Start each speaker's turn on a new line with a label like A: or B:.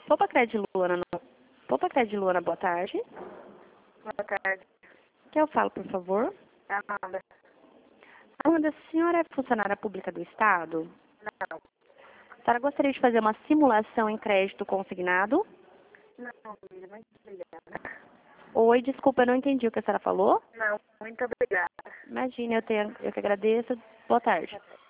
A: Poupa Crédito Luana, Poupa Crédito Luana, boa tarde.
B: Boa tarde.
A: Quem eu falo, por favor?
B: Amanda.
A: Amanda, a senhora é funcionária pública do Estado?
B: Não.
A: A senhora gostaria de fazer uma simulação em crédito consignado?
B: Não, filha, muito obrigada.
A: Oi, desculpa, eu não entendi o que a senhora falou.
B: Não, muito obrigada.
A: Imagina, eu que agradeço. Boa tarde.